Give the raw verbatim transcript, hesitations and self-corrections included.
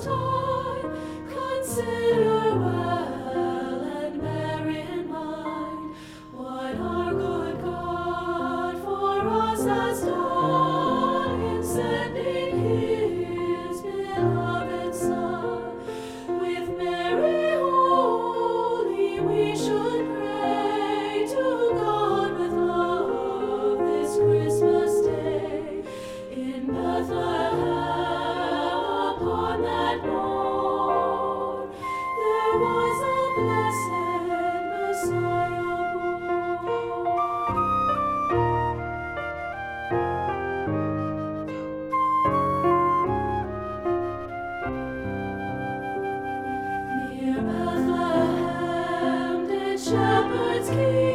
time, consider well and bear in mind what our good God for us has done in sending His beloved Son. With Mary holy we should pray to God with love this Christmas day. In Bethlehem upon that morn there was a blessed Messiah born. Near Bethlehem did shepherds keep